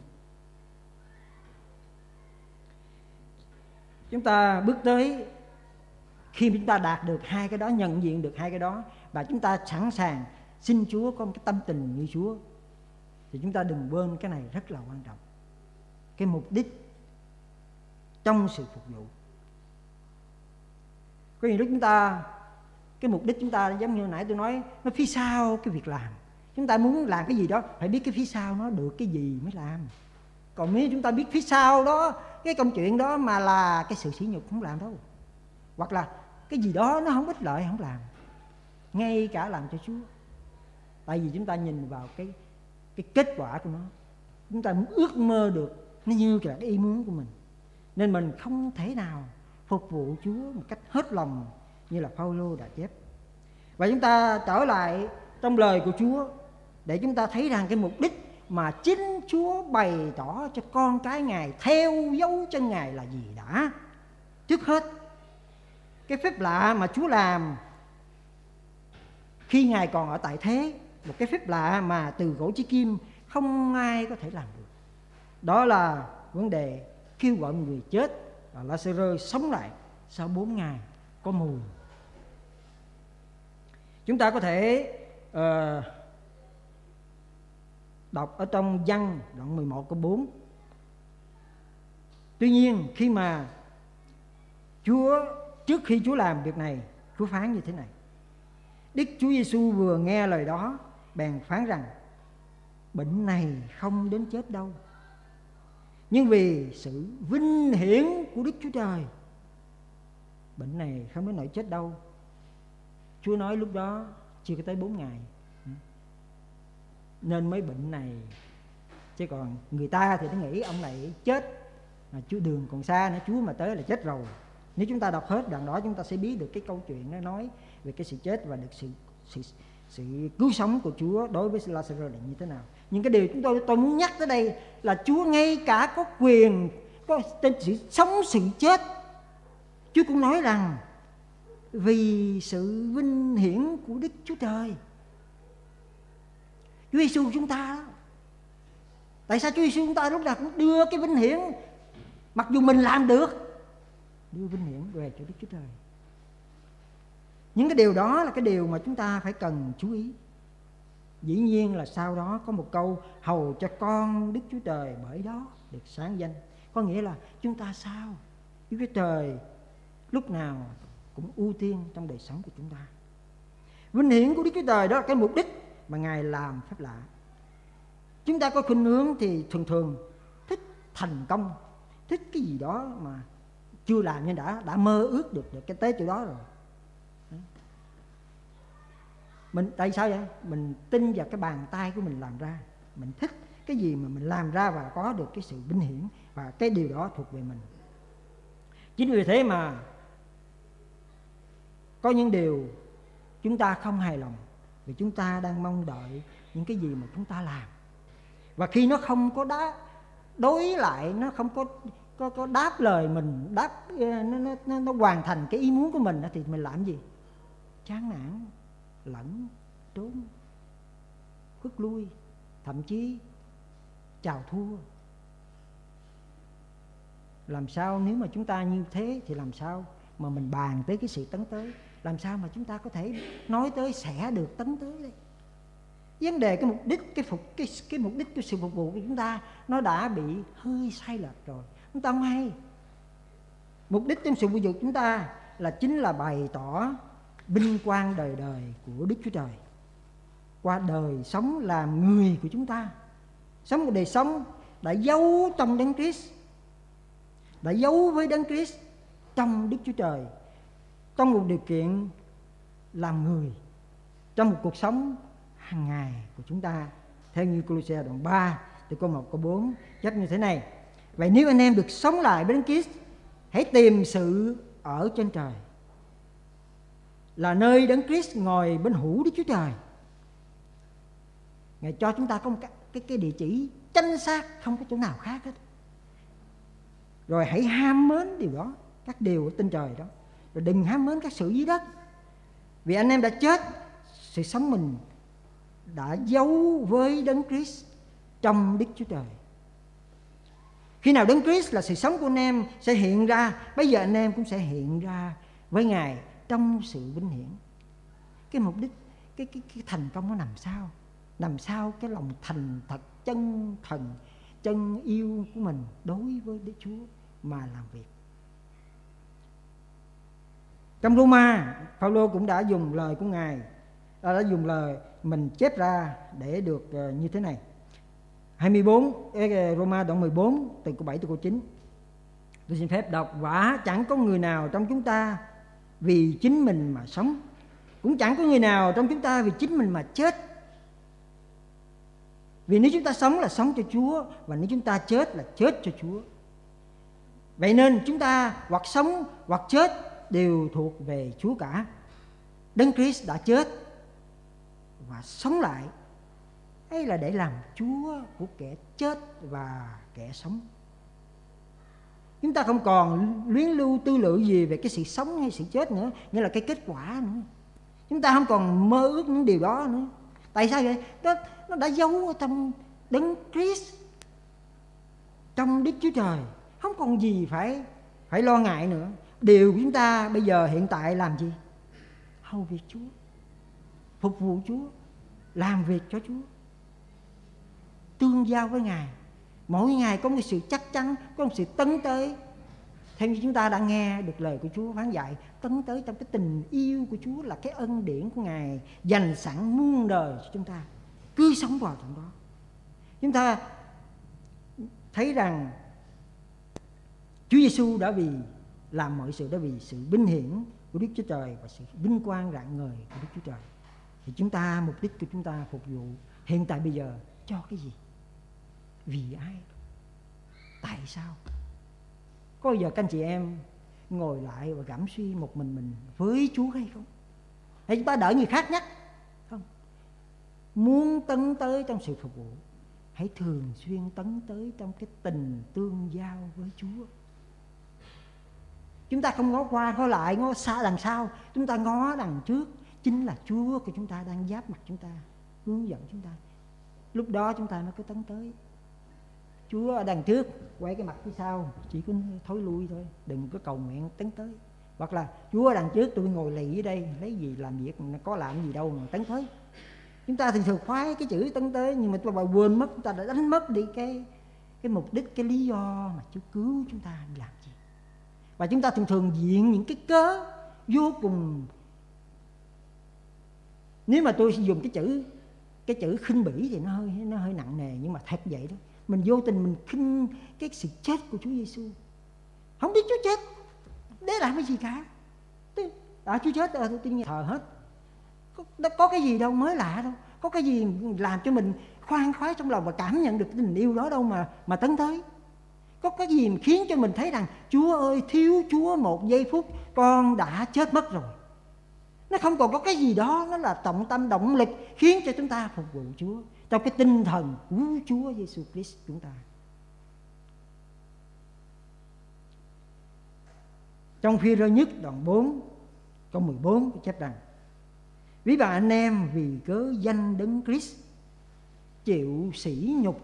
Speaker 1: Chúng ta bước tới, khi chúng ta đạt được hai cái đó, nhận diện được hai cái đó, và chúng ta sẵn sàng xin Chúa có một cái tâm tình như Chúa, thì chúng ta đừng quên cái này rất là quan trọng. Cái mục đích trong sự phục vụ. Có nhiều lúc chúng ta, cái mục đích chúng ta giống như nãy tôi nói, nó phía sau cái việc làm. Chúng ta muốn làm cái gì đó, phải biết cái phía sau nó được cái gì mới làm. Còn nếu chúng ta biết phía sau đó, cái công chuyện đó mà là cái sự sỉ nhục, không làm đâu. Hoặc là cái gì đó nó không ích lợi, không làm. Ngay cả làm cho Chúa. Tại vì chúng ta nhìn vào cái kết quả của nó, chúng ta muốn ước mơ được nó như là cái ý muốn của mình, nên mình không thể nào phục vụ Chúa một cách hết lòng như là Phao-lô đã chép. Và chúng ta trở lại trong lời của Chúa để chúng ta thấy rằng cái mục đích mà chính Chúa bày tỏ cho con cái Ngài theo dấu chân Ngài là gì đã. Trước hết, cái phép lạ mà Chúa làm khi Ngài còn ở tại thế, một cái phép lạ mà từ gỗ chí kim không ai có thể làm được, đó là vấn đề kêu gọi người chết và Lazarus sống lại sau 4 ngày có mùi. Chúng ta có thể đọc ở trong Giăng đoạn 11 câu 4. Tuy nhiên khi mà trước khi Chúa làm việc này, Chúa phán như thế này: Đức Chúa Giêsu vừa nghe lời đó, bèn phán rằng bệnh này không đến chết đâu, nhưng vì sự vinh hiển của Đức Chúa Trời. Bệnh này không đến nỗi chết đâu. Chúa nói lúc đó chưa có tới 4 ngày nên mới bệnh này, chứ còn người ta thì nó nghĩ ông này chết mà Chúa đường còn xa nữa, Chúa mà tới là chết rồi. Nếu chúng ta đọc hết đoạn đó, chúng ta sẽ biết được cái câu chuyện nó nói về cái sự chết và được sự cứu sống của Chúa đối với Lazarus là như thế nào. Nhưng cái điều tôi muốn nhắc tới đây là Chúa ngay cả có quyền, có trên sự sống sự chết, Chúa cũng nói rằng vì sự vinh hiển của Đức Chúa Trời. Chúa Giêsu chúng ta đó. Tại sao Chúa Giêsu chúng ta lúc nào cũng đưa cái vinh hiển, mặc dù mình làm được, đưa vinh hiển về cho Đức Chúa Trời. Những cái điều đó là cái điều mà chúng ta phải cần chú ý. Dĩ nhiên là sau đó có một câu hầu cho con Đức Chúa Trời bởi đó được sáng danh. Có nghĩa là chúng ta sao? Đức Chúa Trời lúc nào cũng ưu tiên trong đời sống của chúng ta. Vinh hiển của Đức Chúa Trời đó là cái mục đích mà Ngài làm phép lạ. Chúng ta có khuynh hướng thì thường thích thành công, thích cái gì đó mà chưa làm nhưng đã mơ ước được cái tới chỗ đó rồi. Mình tại sao vậy? Mình tin vào cái bàn tay của mình làm ra. Mình thích cái gì mà mình làm ra và có được cái sự vinh hiển, và cái điều đó thuộc về mình. Chính vì thế mà có những điều chúng ta không hài lòng, vì chúng ta đang mong đợi những cái gì mà chúng ta làm, và khi nó không có đối lại, nó không có đáp lời mình, nó hoàn thành cái ý muốn của mình, thì mình làm gì? Chán nản, lẫn trốn, khuất lui, thậm chí chào thua. Làm sao nếu mà chúng ta như thế thì làm sao mà mình bàn tới cái sự tấn tới? Làm sao mà chúng ta có thể nói tới sẽ được tấn tới đây? Vấn đề cái mục đích, cái mục đích của sự phục vụ của chúng ta nó đã bị hơi sai lệch rồi. Chúng ta không hay. Mục đích trong sự phục vụ chúng ta chính là bày tỏ vinh quang đời đời của Đức Chúa Trời qua đời sống làm người của chúng ta. Sống một đời sống đã giấu trong Đấng Christ, đã giấu với Đấng Christ trong Đức Chúa Trời, trong một điều kiện làm người, trong một cuộc sống hàng ngày của chúng ta. Theo như Cô-lô-se đoạn 3 từ câu 1 câu 4 chép như thế này: Vậy nếu anh em được sống lại với Đấng Christ, hãy tìm sự ở trên trời, là nơi Đấng Christ ngồi bên hữu Đức Chúa Trời. Ngài cho chúng ta có một cái địa chỉ chính xác, không có chỗ nào khác hết. Rồi hãy ham mến điều đó, các điều ở trên trời đó, rồi đừng ham mến các sự dưới đất. Vì anh em đã chết, sự sống mình đã giấu với Đấng Christ trong Đức Chúa Trời. Khi nào Đấng Christ là sự sống của anh em sẽ hiện ra, bây giờ anh em cũng sẽ hiện ra với Ngài trong sự vinh hiển. Cái mục đích, cái thành công nó nằm sao? Nằm sao cái lòng thành thật, chân thần, chân yêu của mình đối với Đức Chúa mà làm việc. Trong Roma, Phaolô cũng đã dùng lời của Ngài, đã dùng lời mình chép ra để được như thế này. 24, Roma đoạn 14 từ câu 7 từ câu 9. Tôi xin phép đọc: Vả chẳng có người nào trong chúng ta vì chính mình mà sống, cũng chẳng có người nào trong chúng ta vì chính mình mà chết. Vì nếu chúng ta sống là sống cho Chúa, và nếu chúng ta chết là chết cho Chúa. Vậy nên chúng ta hoặc sống hoặc chết đều thuộc về Chúa cả. Đấng Christ đã chết và sống lại ấy là để làm Chúa của kẻ chết và kẻ sống. Chúng ta không còn luyến lưu tư lự gì về cái sự sống hay sự chết nữa, nghĩa là cái kết quả nữa. Chúng ta không còn mơ ước những điều đó nữa. Tại sao vậy? Nó đã giấu ở trong Đấng Christ, trong Đức Chúa Trời. Không còn gì phải lo ngại nữa. Điều của chúng ta bây giờ hiện tại làm gì? Hầu việc Chúa, phục vụ Chúa, làm việc cho Chúa, tương giao với Ngài. Mỗi ngày có một sự chắc chắn, có một sự tấn tới. Theo như chúng ta đã nghe được lời của Chúa phán dạy, tấn tới trong cái tình yêu của Chúa, là cái ân điển của Ngài dành sẵn muôn đời cho chúng ta. Cứ sống vào trong đó. Chúng ta thấy rằng Chúa Giêsu đã vì làm mọi sự, đã vì sự vinh hiển của Đức Chúa Trời và sự vinh quang rạng ngời của Đức Chúa Trời. Thì chúng ta, mục đích của chúng ta phục vụ hiện tại bây giờ cho cái gì? Vì ai? Tại sao? Có bao giờ các anh chị em ngồi lại và cảm suy một mình với Chúa hay không? Hay chúng ta đợi người khác nhắc? Không. Muốn tấn tới trong sự phục vụ, hãy thường xuyên tấn tới trong cái tình tương giao với Chúa. Chúng ta không ngó qua, ngó lại, ngó xa đằng sau. Chúng ta ngó đằng trước. Chính là Chúa của chúng ta đang giáp mặt chúng ta, hướng dẫn chúng ta. Lúc đó chúng ta mới có tấn tới. Chúa ở đằng trước, quay cái mặt phía sau, chỉ có thối lui thôi. Đừng có cầu nguyện tấn tới. Hoặc là Chúa ở đằng trước, tôi ngồi lì ở đây, lấy gì làm việc, có làm gì đâu mà tấn tới. Chúng ta thường khoái cái chữ tấn tới, nhưng mà chúng ta quên mất, chúng ta đã đánh mất đi cái mục đích, cái lý do mà Chúa cứu chúng ta đi làm gì. Và chúng ta thường diện những cái cớ vô cùng. Nếu mà tôi dùng cái chữ khinh bỉ thì nó hơi nặng nề, nhưng mà thật vậy đó. Mình vô tình mình khinh cái sự chết của Chúa Giêsu. Không biết Chúa chết để làm cái gì cả. Chúa chết rồi tôi thờ hết. Có cái gì đâu mới lạ đâu. Có cái gì làm cho mình khoan khoái trong lòng và cảm nhận được tình yêu đó đâu mà tấn tới. Có cái gì khiến cho mình thấy rằng Chúa ơi, thiếu Chúa một giây phút con đã chết mất rồi. Nó không còn có cái gì đó, nó là trọng tâm động lực khiến cho chúng ta phục vụ Chúa trong cái tinh thần của Chúa Giêsu Christ chúng ta. Trong Phi-rơ nhất đoạn 4 câu 14 có chép rằng: Ví bằng anh em vì cớ danh Đấng Christ chịu sỉ nhục.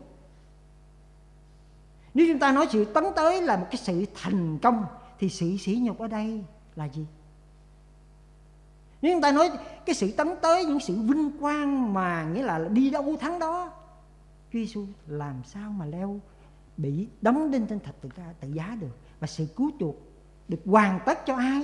Speaker 1: Nếu chúng ta nói sự tấn tới là một cái sự thành công, thì sự sỉ nhục ở đây là gì? Nếu chúng ta nói cái sự tấn tới, những sự vinh quang mà nghĩa là đi đâu thắng đó, Chúa Giêsu làm sao mà bị đóng đinh trên thập tự giá được? Và sự cứu chuộc được hoàn tất cho ai?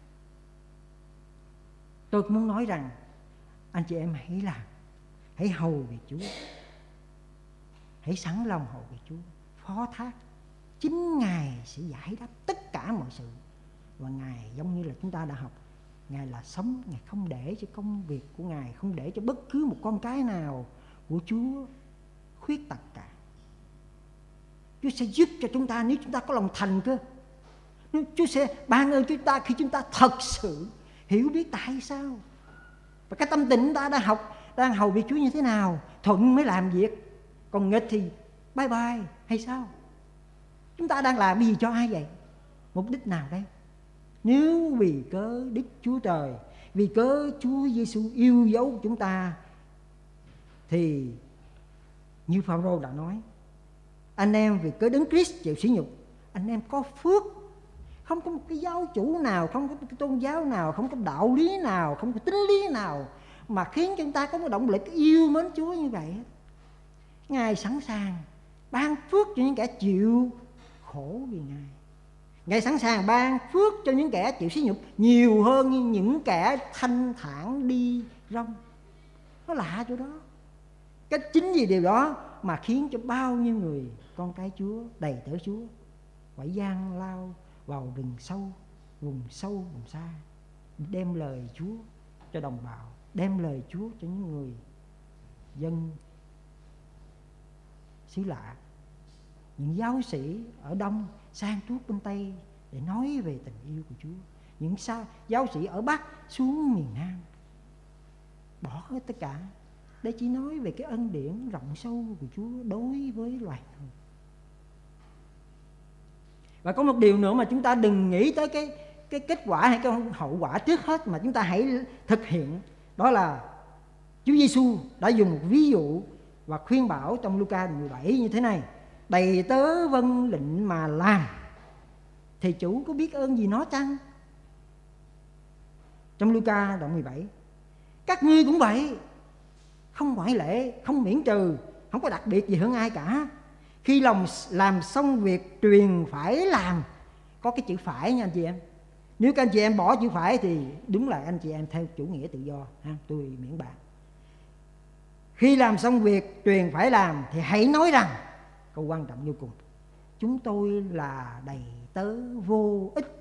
Speaker 1: Tôi muốn nói rằng anh chị em hãy làm, hãy hầu việc Chúa, hãy sẵn lòng hầu việc Chúa, phó thác. Chính Ngài sẽ giải đáp tất cả mọi sự. Và Ngài giống như là chúng ta đã học, Ngài là sống, Ngài không để cho công việc của Ngài, không để cho bất cứ một con cái nào của Chúa khuyết tật cả. Chúa sẽ giúp cho chúng ta nếu chúng ta có lòng thành cơ. Chúa sẽ ban ơn chúng ta khi chúng ta thật sự hiểu biết tại sao. Và cái tâm tình chúng ta đang hầu việc Chúa như thế nào. Thuận mới làm việc, còn nghịch thì bye bye hay sao? Chúng ta đang làm cái gì cho ai vậy? Mục đích nào đây? Nếu vì cớ Đức Chúa Trời, vì cớ Chúa Giêsu yêu dấu chúng ta, thì như Phao-rô đã nói, anh em vì cớ Đấng Christ chịu sỉ nhục, anh em có phước. Không có một cái giáo chủ nào, không có một cái tôn giáo nào, không có đạo lý nào, không có tín lý nào mà khiến chúng ta có một động lực yêu mến Chúa như vậy. Ngài sẵn sàng ban phước cho những kẻ chịu khổ vì Ngài. Ngài sẵn sàng ban phước cho những kẻ chịu sỉ nhục nhiều hơn những kẻ thanh thản đi rong. Nó lạ chỗ đó. Cái chính vì điều đó mà khiến cho bao nhiêu người con cái Chúa, đầy tớ Chúa phải gian lao vào rừng sâu, vùng xa, đem lời Chúa cho đồng bào, đem lời Chúa cho những người dân xứ lạ. Những giáo sĩ ở Đông sang tuốt bên Tây để nói về tình yêu của Chúa. Những giáo sĩ ở Bắc xuống miền Nam bỏ hết tất cả để chỉ nói về cái ân điển rộng sâu của Chúa đối với loài người. Và có một điều nữa mà chúng ta đừng nghĩ tới cái kết quả hay cái hậu quả trước hết, mà chúng ta hãy thực hiện. Đó là Chúa Giêsu đã dùng một ví dụ và khuyên bảo trong Luca 17 như thế này: đầy tớ vâng lệnh mà làm thì chủ có biết ơn gì nó chăng? Trong Luca đoạn 17, các ngươi cũng vậy, không ngoại lệ, không miễn trừ, không có đặc biệt gì hơn ai cả. Khi lòng làm xong việc truyền phải làm, có cái chữ phải nha anh chị em. Nếu các anh chị em bỏ chữ phải thì đúng là anh chị em theo chủ nghĩa tự do ha, tôi miễn bạn. Khi làm xong việc truyền phải làm thì hãy nói rằng, câu quan trọng vô cùng, chúng tôi là đầy tớ vô ích.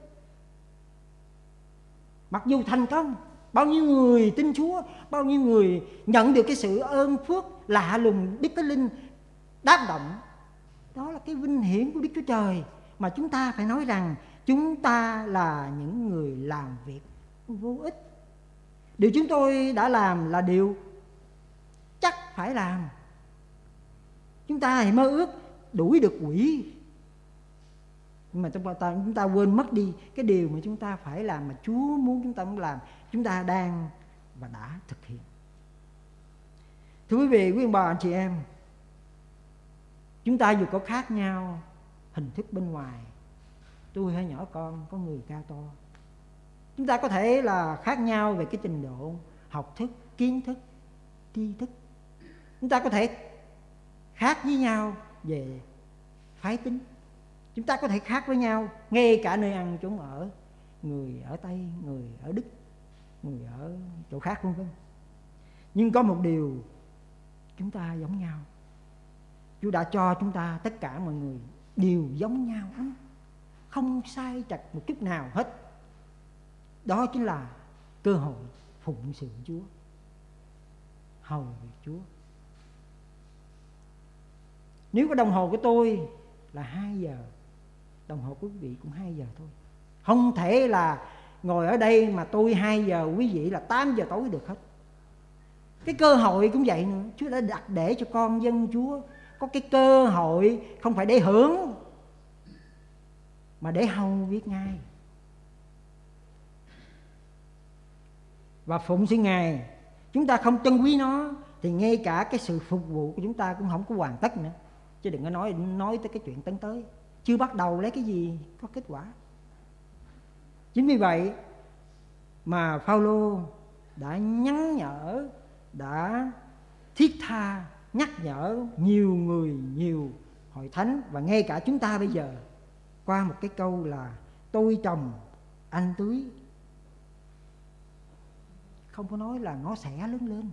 Speaker 1: Mặc dù thành công, bao nhiêu người tin Chúa, bao nhiêu người nhận được cái sự ơn phước lạ lùng Đức Thánh Linh đáp động, đó là cái vinh hiển của Đức Chúa Trời, mà chúng ta phải nói rằng chúng ta là những người làm việc vô ích. Điều chúng tôi đã làm là điều chắc phải làm. Chúng ta hãy mơ ước đuổi được quỷ, nhưng mà chúng ta quên mất đi cái điều mà chúng ta phải làm, mà Chúa muốn chúng ta muốn làm, chúng ta đang và đã thực hiện. Thưa quý vị, quý ông bà, anh chị em, chúng ta dù có khác nhau hình thức bên ngoài, tôi hay nhỏ con, có người cao to, chúng ta có thể là khác nhau về cái trình độ học thức, kiến thức, tri thức, chúng ta có thể khác với nhau về phái tính, chúng ta có thể khác với nhau ngay cả nơi ăn chốn ở, người ở Tây, người ở Đức, người ở chỗ khác vân vân. Nhưng có một điều chúng ta giống nhau, Chúa đã cho chúng ta tất cả mọi người đều giống nhau, không sai trật một chút nào hết. Đó chính là cơ hội phụng sự Chúa, hầu việc Chúa. Nếu cái đồng hồ của tôi là 2 giờ, đồng hồ của quý vị cũng 2 giờ thôi. Không thể là ngồi ở đây mà tôi 2 giờ, quý vị là 8 giờ tối được hết. Cái cơ hội cũng vậy nữa. Chúa đã đặt để cho con dân Chúa có cái cơ hội, không phải để hưởng mà để hầu việc Ngài và phụng sự Ngài. Chúng ta không trân quý nó thì ngay cả cái sự phục vụ của chúng ta cũng không có hoàn tất nữa. Chứ đừng có nói tới cái chuyện tấn tới, chưa bắt đầu lấy cái gì có kết quả. Chính vì vậy mà Phaolô đã nhắc nhở, đã thiết tha nhắc nhở nhiều người, nhiều hội thánh và ngay cả chúng ta bây giờ qua một cái câu là tôi trồng anh tưới. Không có nói là nó sẽ lớn lên,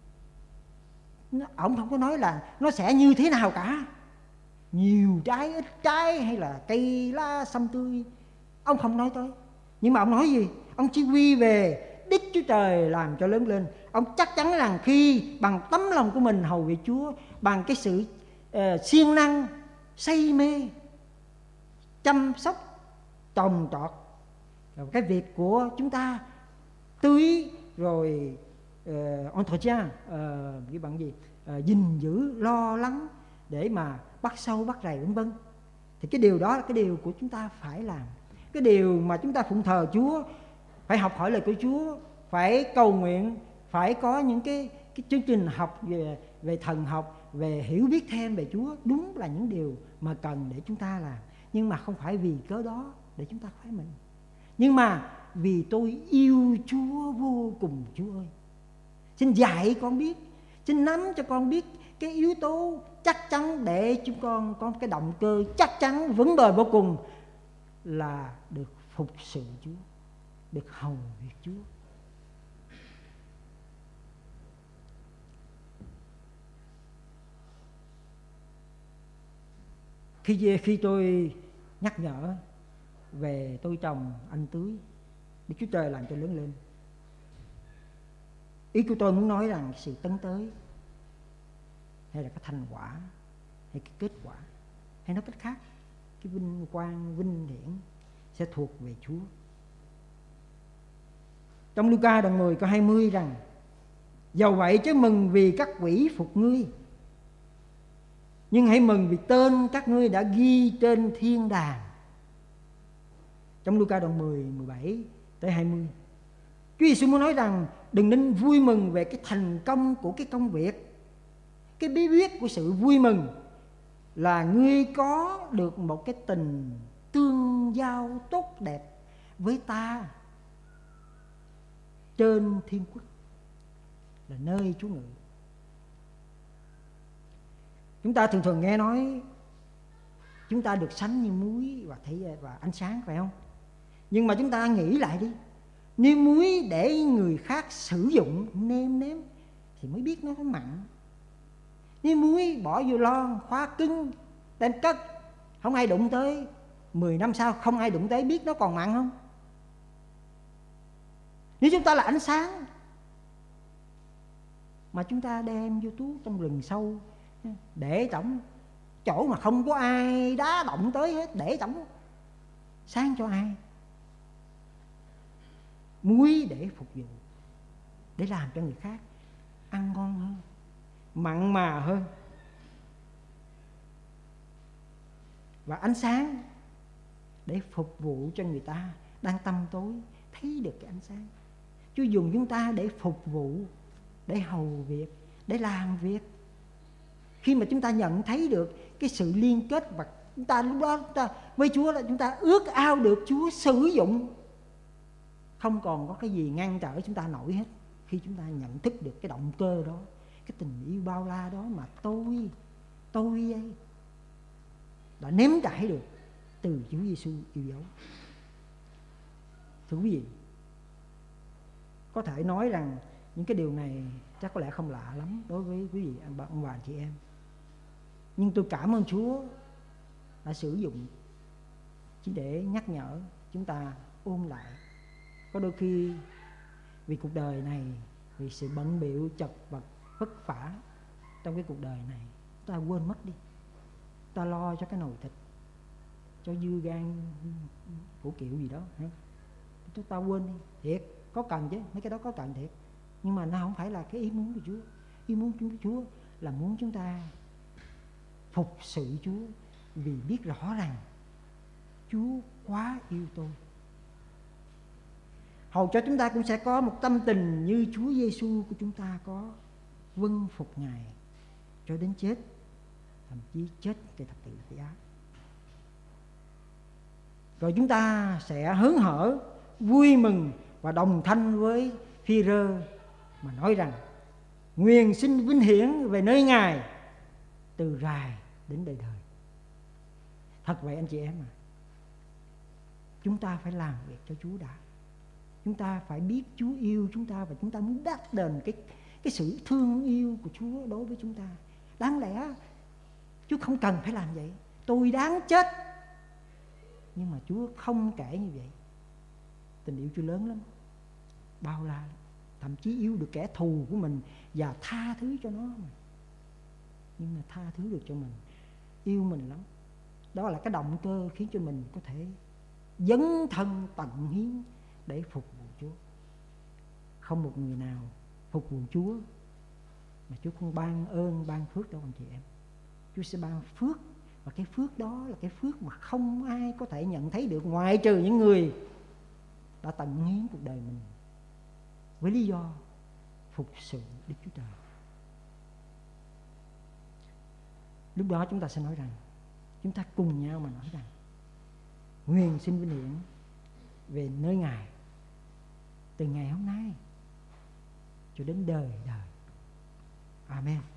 Speaker 1: ông không có nói là nó sẽ như thế nào cả, nhiều trái ít trái hay là cây lá xanh tươi, ông không nói tới. Nhưng mà ông nói gì? Ông chỉ quy về Đức Chúa Trời làm cho lớn lên. Ông chắc chắn rằng khi bằng tấm lòng của mình hầu việc Chúa, bằng cái sự siêng năng, say mê, chăm sóc, trồng trọt, rồi cái việc của chúng ta tưới rồi entretien, cái bằng gì, gìn giữ, lo lắng để mà bắt sâu bắt rầy vân vân, thì cái điều đó là cái điều của chúng ta phải làm. Cái điều mà chúng ta phụng thờ Chúa, phải học hỏi lời của Chúa, phải cầu nguyện, phải có những cái chương trình học về thần học, về hiểu biết thêm về Chúa, đúng là những điều mà cần để chúng ta làm. Nhưng mà không phải vì cớ đó để chúng ta khoái mình, nhưng mà vì tôi yêu Chúa vô cùng. Chúa ơi, xin dạy con biết, xin nắm cho con biết cái yếu tố chắc chắn để chúng con có cái động cơ chắc chắn vững bền vô cùng là được phục sự Chúa, được hầu việc Chúa. Khi tôi nhắc nhở về tôi trồng anh tưới, Đức Chúa Trời làm cho lớn lên, ý của tôi muốn nói rằng sự tấn tới hay là cái thành quả hay cái kết quả, hay nói cách khác, cái vinh quang, vinh hiển sẽ thuộc về Chúa. Trong Luca đoạn 10 câu 20 rằng Dầu vậy chớ mừng vì các quỷ phục ngươi, nhưng hãy mừng vì tên các ngươi đã ghi trên thiên đàng. Trong Luca đoạn 10, 17 tới 20, Chúa Giêsu muốn nói rằng đừng nên vui mừng về cái thành công của cái công việc. Cái bí quyết của sự vui mừng là ngươi có được một cái tình tương giao tốt đẹp với ta trên thiên quốc, là nơi Chúa ngự. Chúng ta thường thường nghe nói chúng ta được sánh như muối và ánh sáng, phải không? Nhưng mà chúng ta nghĩ lại đi, nếu muối để người khác sử dụng nêm nếm thì mới biết nó có mặn. Nếu muối bỏ vô lon khóa cứng đem cất, không ai đụng tới, 10 năm sau không ai đụng tới, biết nó còn mặn không? Nếu chúng ta là ánh sáng mà chúng ta đem vô túi trong rừng sâu, để trỏng chỗ mà không có ai đá động tới hết, để trỏng sáng cho ai? Muối để phục vụ, để làm cho người khác ăn ngon hơn, mặn mà hơn. Và ánh sáng để phục vụ cho người ta đang tăm tối thấy được cái ánh sáng. Chúa dùng chúng ta để phục vụ, để hầu việc, để làm việc. Khi mà chúng ta nhận thấy được cái sự liên kết, và chúng ta lúc đó chúng ta với Chúa là chúng ta ước ao được Chúa sử dụng, không còn có cái gì ngăn trở chúng ta nổi hết. Khi chúng ta nhận thức được cái động cơ đó, cái tình yêu bao la đó mà tôi ấy đã nếm trải được từ Chúa Giêsu yêu dấu. Thưa quý vị, có thể nói rằng những cái điều này chắc có lẽ không lạ lắm đối với quý vị ông bà chị em, nhưng tôi cảm ơn Chúa đã sử dụng chỉ để nhắc nhở chúng ta ôn lại. Có đôi khi vì cuộc đời này, vì sự bận bịu chật vật vất vả trong cái cuộc đời này, ta quên mất đi, ta lo cho cái nồi thịt, cho dưa gan của kiểu gì đó, chúng ta quên đi. Thiệt có cần chứ, mấy cái đó có cần thiệt, nhưng mà nó không phải là cái ý muốn của Chúa. Ý muốn của Chúa là muốn chúng ta phục sự Chúa, vì biết rõ rằng Chúa quá yêu tôi. Hầu cho chúng ta cũng sẽ có một tâm tình như Chúa Giêsu của chúng ta có, vâng phục Ngài cho đến chết, thậm chí chết trên thập tự giá. Rồi chúng ta sẽ hớn hở, vui mừng và đồng thanh với Phi-rơ mà nói rằng nguyện xin vinh hiển về nơi Ngài từ rài đến đời đời. Thật vậy anh chị em à, chúng ta phải làm việc cho Chúa đã. Chúng ta phải biết Chúa yêu chúng ta, và chúng ta muốn đáp đền cái sự thương yêu của Chúa đối với chúng ta. Đáng lẽ Chúa không cần phải làm vậy, tôi đáng chết, nhưng mà Chúa không kể như vậy. Tình yêu Chúa lớn lắm, bao la lắm, thậm chí yêu được kẻ thù của mình và tha thứ cho nó mà. Nhưng mà tha thứ được cho mình, yêu mình lắm. Đó là cái động cơ khiến cho mình có thể dấn thân tận hiến để phục vụ Chúa. Không một người nào phục vụ Chúa mà Chúa không ban ơn ban phước đâu anh chị em. Chúa sẽ ban phước, và cái phước đó là cái phước mà không ai có thể nhận thấy được, ngoại trừ những người đã tận hiến cuộc đời mình với lý do phục sự Đức Chúa Trời. Lúc đó chúng ta sẽ nói rằng, chúng ta cùng nhau mà nói rằng nguyện xin vinh hiển về nơi Ngài từ ngày hôm nay cho đến đời đời. Amen.